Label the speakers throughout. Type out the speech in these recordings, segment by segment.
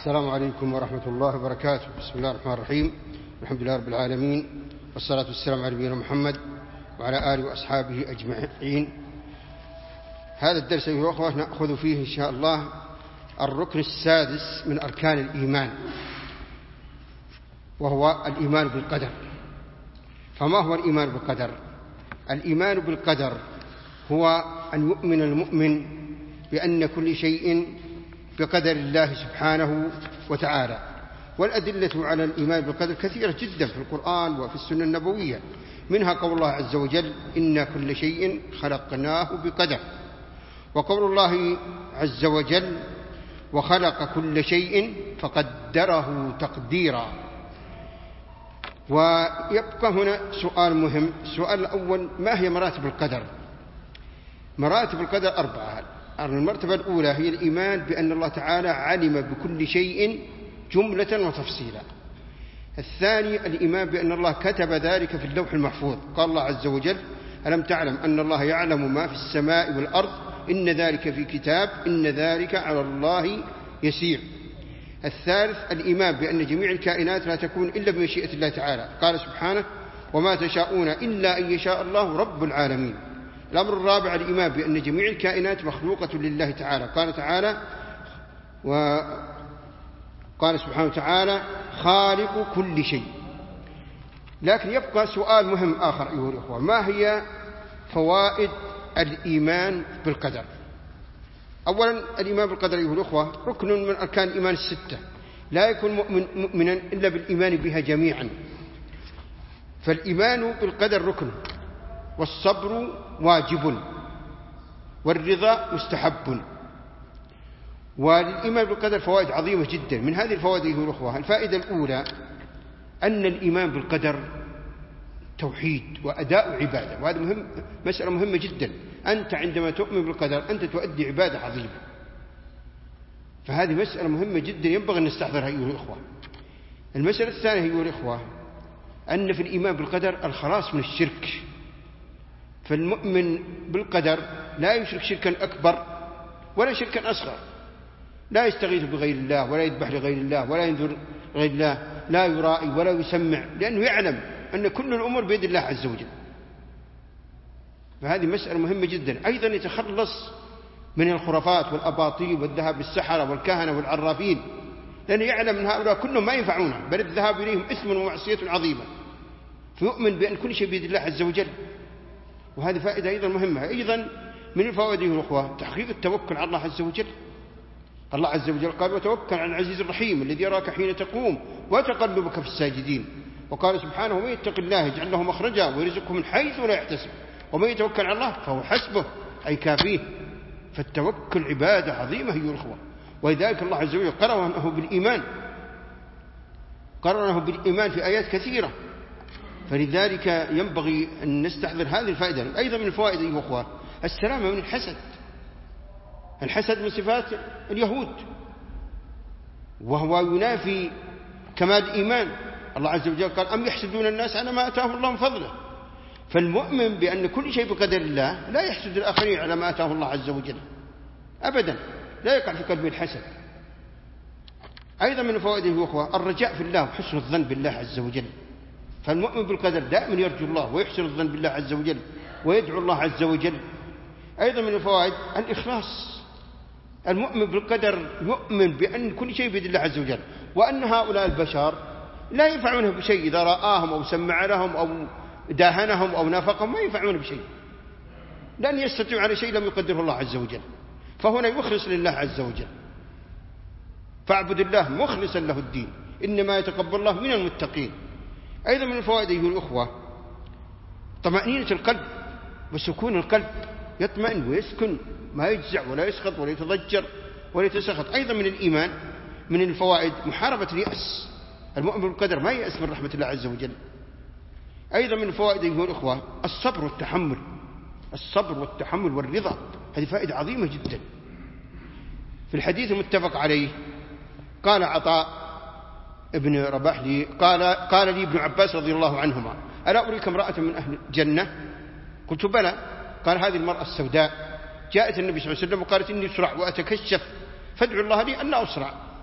Speaker 1: السلام عليكم ورحمة الله وبركاته. بسم الله الرحمن الرحيم. الحمد لله رب العالمين، والصلاة والسلام على نبينا محمد وعلى آله وأصحابه أجمعين. هذا الدرس أيها الأخوة نأخذ فيه إن شاء الله الركن السادس من أركان الإيمان، وهو الإيمان بالقدر. فما هو الإيمان بالقدر؟ الإيمان بالقدر هو أن يؤمن المؤمن بأن كل شيء بقدر الله سبحانه وتعالى. والأدلة على الإيمان بالقدر كثيرة جدا في القرآن وفي السنة النبوية، منها قول الله عز وجل: إن كل شيء خلقناه بقدر، وقول الله عز وجل: وخلق كل شيء فقدره تقديرا. ويبقى هنا سؤال مهم. السؤال الأول: ما هي مراتب القدر؟ مراتب القدر 4. المرتبة الأولى هي الإيمان بأن الله تعالى علم بكل شيء جملة وتفصيلا. الثاني الإيمان بأن الله كتب ذلك في اللوح المحفوظ. قال الله عز وجل: ألم تعلم أن الله يعلم ما في السماء والأرض إن ذلك في كتاب إن ذلك على الله يسير. الثالث الإيمان بأن جميع الكائنات لا تكون إلا بمشيئة الله تعالى. قال سبحانه: وما تشاءون إلا أن يشاء الله رب العالمين. الأمر الرابع الإيمان بأن جميع الكائنات مخلوقة لله تعالى. قال سبحانه وتعالى: خالق كل شيء. لكن يبقى سؤال مهم آخر أيها الأخوة: ما هي فوائد الإيمان بالقدر؟ أولا، الإيمان بالقدر أيها الأخوة ركن من أركان الإيمان 6، لا يكون مؤمنا إلا بالإيمان بها جميعا. فالإيمان بالقدر ركن، والصبر واجب، والرضا مستحب. وللإيمان بالقدر فوائد عظيمة جدا. من هذه الفوائد أيها الأخوة: الفائدة الأولى أن الإيمان بالقدر توحيد وأداء عبادة، وهذا مسألة مهمة جدا. أنت عندما تؤمن بالقدر أنت تؤدي عبادة عظيمة، فهذه مسألة مهمة جدا ينبغي أن نستحضرها أيها الأخوة. المسألة الثانية أيها الأخوة أن في الإيمان بالقدر الخلاص من الشرك. فالمؤمن بالقدر لا يشرك شركا أكبر ولا شركا أصغر، لا يستغيث بغير الله ولا يذبح لغير الله ولا ينذر لغير الله، لا يرائي ولا يسمع، لأنه يعلم أن كل الأمور بيد الله عز وجل. فهذه مسألة مهمة جدا. أيضا يتخلص من الخرافات والأباطيل والذهاب للسحرة والكهنة والعرافين، لأنه يعلم أن هؤلاء كلهم ما ينفعونه، بل الذهاب إليهم إثم ومعصية عظيمة. فيؤمن بأن كل شيء بيد الله عز وجل، وهذه فائدة أيضا مهمة. أيضا من الفوائد أيها الأخوة تحقيق التوكل على الله عز وجل. الله عز وجل قال: وتوكل على العزيز الرحيم الذي يراك حين تقوم وتقلبك في الساجدين. وقال سبحانه: ومن يتق الله يجعل له مخرجا ويرزقه من حيث لا يحتسب ومن يتوكل على الله فهو حسبه، أي كافيه. فالتوكل عبادة عظيمة أيها الأخوة، ولذلك الله عز وجل قرنه بالإيمان في آيات كثيرة. فلذلك ينبغي أن نستحضر هذه الفائدة. أيضا من الفوائد أيها الأخوة السلامة من الحسد. الحسد من صفات اليهود، وهو ينافي كمال الإيمان. الله عز وجل قال: أم يحسدون الناس على ما آتاهم الله من فضله. فالمؤمن بأن كل شيء بقدر الله لا يحسد الآخرين على ما آتاه الله عز وجل أبدا، لا يقع في قلبه الحسد. أيضا من فوائده يا أخوة الرجاء في الله وحسن الظن بالله عز وجل. فالمؤمن بالقدر دائما يرجو الله ويحسن الظن بالله عز وجل ويدعو الله عز وجل. أيضا من الفوائد الإخلاص. المؤمن بالقدر يؤمن بأن كل شيء بيد الله عز وجل، وأن هؤلاء البشر لا ينفعونه بشيء. إذا رآهم أو سمع لهم أو داهنهم أو نافقهم ما ينفعونه بشيء، لن يستطيعوا على شيء لم يقدره الله عز وجل. فهنا يخلص لله عز وجل. فاعبد الله مخلصا له الدين، إنما يتقبل الله من المتقين. أيضا من الفوائد أيها الأخوة طمأنينة القلب وسكون القلب، يطمئن ويسكن، ما يجزع ولا يسخط ولا يتضجر ولا يتسخط. أيضا من الإيمان من الفوائد محاربة اليأس. المؤمن بالقدر ما يأس من رحمة الله عز وجل. أيضا من الفوائد أيها الأخوة الصبر والتحمل. الصبر والتحمل والرضا، هذه فائدة عظيمة جدا. في الحديث المتفق عليه قال عطاء ابن رباح لي قال لي ابن عباس رضي الله عنهما: ألا أريك امرأة من أهل الجنة؟ قلت: بلى. قال: هذه المرأة السوداء جاءت النبي صلى الله عليه وسلم وقالت: إني أسرع وأتكشف فادعوا الله لي أن لا أسرع.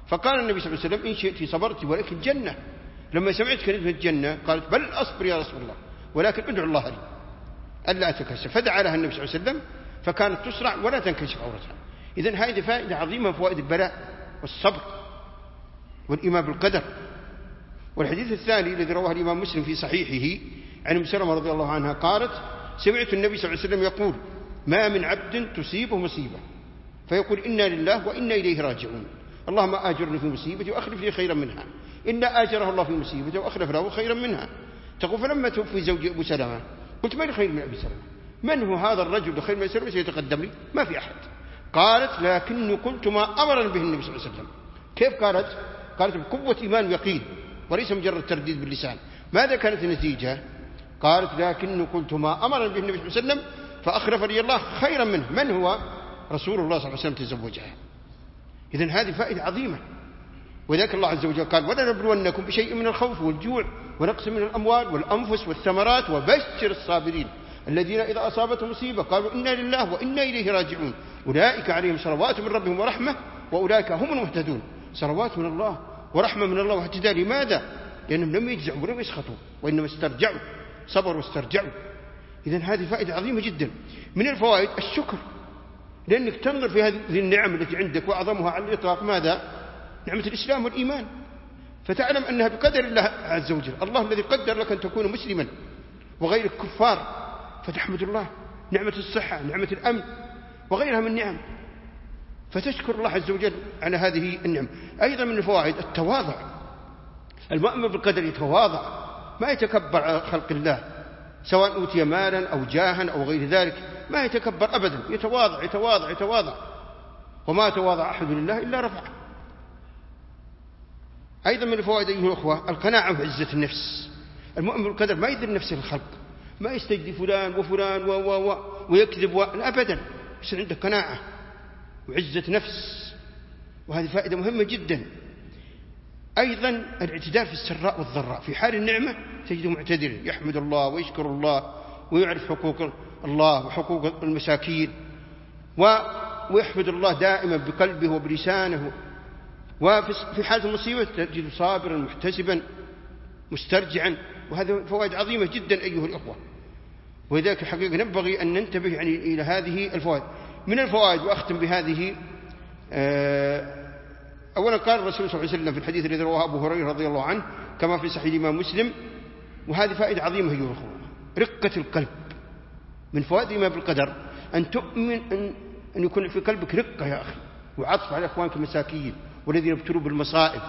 Speaker 1: فقال النبي صلى الله عليه وسلم إن شئت صبرت ولكن جنة. لما سمعت كلمة الجنة قالت بل أصبر يا رسول الله ولكن ادعو الله لي ألا أتكشف، فدعا لها النبي صلى الله عليه وسلم فكانت تسرع ولا تنكشف عورتها. إذن هذه فائدة عظيمة، فوائد البلاء والصبر والإيمان بالقدر. والحديث الثاني الذي رواه الإمام مسلم في صحيحه عن أم سلمة رضي الله عنها قالت سمعت النبي صلى الله عليه وسلم يقول ما من عبد تصيبه مصيبة فيقول إنا لله وإنا إليه راجعون، اللهم آجرني في مصيبتي وأخلف لي خيرا منها، إلا آجره الله في مصيبته وأخلف له خيرا منها. تقول فلما توفي زوجي أبو سلمة قلت من خير من أبي سلمة؟ من هو هذا الرجل خير من أبي سلمة سيتقدم لي؟ ما في أحد. قالت لكني قلت ما أمرني به النبي صلى الله عليه وسلم. كيف قالت؟ قالت بقوة إيمان ويقين وليس مجرد ترديد باللسان. ماذا كانت النتيجة؟ قالت لكني قلت ما أمرني به النبي صلى الله عليه وسلم فأخلف لي الله خيرا منه. من هو؟ رسول الله صلى الله عليه وسلم تزوجها. إذن هذه فائدة عظيمة. وذلك الله عز وجل قال ولنبلونكم بشيء من الخوف والجوع ونقص من الأموال والأنفس والثمرات وبشر الصابرين الذين إذا أصابتهم مصيبة قالوا إنا لله وإنا إليه راجعون أولئك عليهم صلوات من ربهم ورحمة وأولئك هم المهتدون. صلوات من الله ورحمة من الله واهتداء. لماذا؟ لأنهم لم يجزعوا ولم يسخطوا وإنما استرجعوا، صبروا واسترجعوا. إذن هذه فائدة عظيمة جدا. من الفوائد الشكر، لأنك تنظر في هذه النعم التي عندك وأعظمها على الإطلاق ماذا؟ نعمة الإسلام والإيمان، فتعلم أنها بقدر الله عز وجل، الله الذي قدر لك أن تكون مسلما وغيرك كفار، فتحمد الله. نعمة الصحة، نعمة الأمن وغيرها من النعم، فتشكر الله عز وجل على هذه النعم. أيضا من الفوائد التواضع. المؤمن بالقدر يتواضع، ما يتكبر على خلق الله سواء أوتي مالا أو جاها أو غير ذلك، ما يتكبر أبدا، يتواضع يتواضع يتواضع. وما تواضع أحد لله إلا رفعه. أيضا من الفوائد أيها الأخوة القناعة وعزة النفس. المؤمن بالقدر ما يذل نفسه الخلق، ما يستجدي فلان وفلان ويكذب أبدا، يصير عنده قناعة وعزة نفس، وهذه فائدة مهمة جدا. أيضا الاعتدال في السراء والضراء، في حال النعمة تجده معتدلا، يحمد الله ويشكر الله ويعرف حقوق الله وحقوق المساكين، ويحمد الله دائما بقلبه وبلسانه. وفي حالة المصيبة تجد صابرا محتسبا مسترجعا. وهذه فوائد عظيمة جدا أيها الأخوة، ولذلك الحقيقة نبغي أن ننتبه يعني إلى هذه الفوائد. من الفوائد وأختم بهذه، أولا قال الرسول صلى الله عليه وسلم في الحديث الذي رواه أبو هريرة رضي الله عنه كما في صحيح الإمام مسلم، وهذه فائدة عظيمة أيها الأخوة، رقة القلب. من فوائد الإيمان بالقدر أن تؤمن أن يكون في قلبك رقة يا أخي، وعطف على أخوانك المساكين والذين ابتلوا بالمصائب،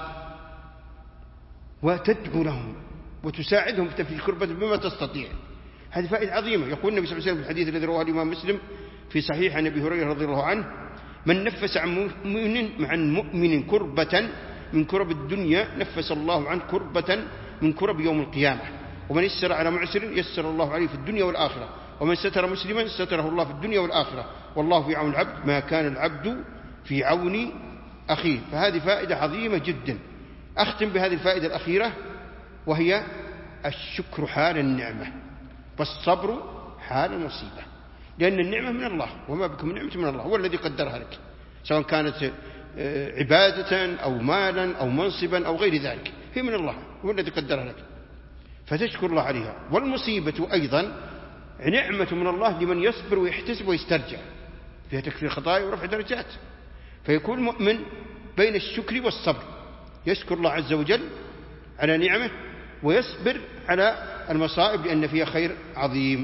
Speaker 1: وتدعو لهم وتساعدهم في تفريج كربتهم بما تستطيع. هذه فائدة عظيمة. يقول النبي صلى الله عليه وسلم في الحديث الذي رواه الإمام مسلم في صحيح عن أبي هريرة رضي الله عنه من نفس عن مؤمن كربة من كرب الدنيا نفس الله عنه كربة من كرب يوم القيامة، ومن يسر على معسر يسر الله عليه في الدنيا والآخرة، ومن ستر مسلما ستره الله في الدنيا والآخرة، والله في عون العبد ما كان العبد في عون أخيه. فهذه فائدة عظيمة جدا. أختم بهذه الفائدة الأخيرة وهي الشكر حال النعمة والصبر حال المصيبة، لأن النعمة من الله، وما بكم من نعمة من الله، هو الذي قدرها لك، سواء كانت عبادة أو مالا أو منصبا أو غير ذلك، هي من الله، هو الذي قدرها لك، فتشكر الله عليها. والمصيبة أيضا نعمة من الله لمن يصبر ويحتسب ويسترجع، فيها تكفير خطايا ورفع درجات. فيكون المؤمن بين الشكر والصبر، يشكر الله عز وجل على نعمه ويصبر على المصائب لأن فيها خير عظيم.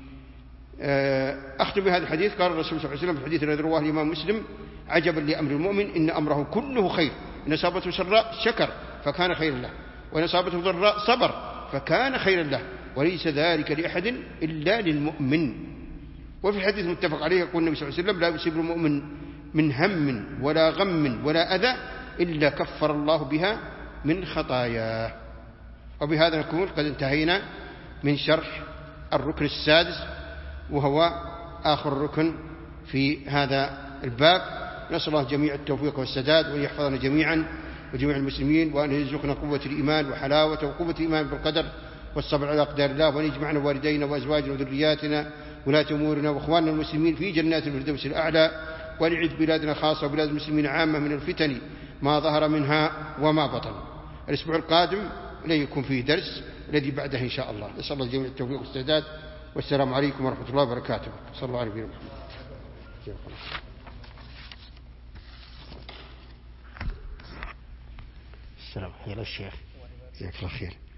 Speaker 1: أختم بهذا الحديث. قال الرسول صلى الله عليه وسلم في الحديث الذي رواه الإمام مسلم عجبا لأمر المؤمن إن أمره كله خير، إن أصابته سراء شكر فكان خيرا له، وإن أصابته ضراء صبر فكان خيرا له، وليس ذلك لأحد إلا للمؤمن. وفي الحديث المتفق عليه يقول النبي صلى الله عليه وسلم لا يصيب المؤمن من هم ولا غم ولا أذى إلا كفر الله بها من خطاياه. وبهذا نكون قد انتهينا من شرح الركن السادس، وهو آخر ركن في هذا الباب. نسأل الله جميع التوفيق والسداد، وأن يحفظنا جميعا وجميع المسلمين، وأن يرزقنا قوة الإيمان وحلاوة وقوة الإيمان بالقدر والصبر على أقدار الله، وأن يجمعنا والدينا وأزواجنا وذرياتنا ولاة أمورنا وإخواننا المسلمين في جنات الفردوس الأعلى، وأن يعز بلادنا خاصة وبلاد المسلمين عامة من الفتن ما ظهر منها وما بطن. الأسبوع القادم لا يكون فيه درس، الذي بعده إن شاء الله. نسأل الله الجميع التوفيق والسداد، والسلام عليكم ورحمة الله وبركاته. صلى الله عليه وسلم. السلام عليكم الشيخ، جزاك الله خير.